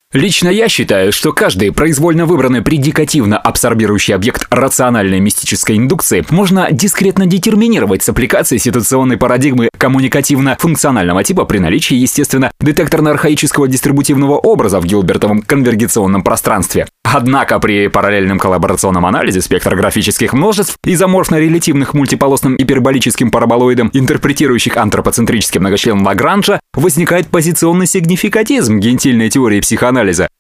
Лично я считаю, что каждый произвольно выбранный предикативно абсорбирующий объект рациональной мистической индукции можно дискретно детерминировать с аппликацией ситуационной парадигмы коммуникативно-функционального типа при наличии, естественно, детекторно-архаического дистрибутивного образа в гилбертовом конвергенционном пространстве. Однако при параллельном коллаборационном анализе спектрографических множеств изоморфно-релятивных мультиполосным гиперболическим параболоидом, интерпретирующих антропоцентрический многочлен Лагранжа, возникает позиционный сигнификатизм гентильной теории психоанализа.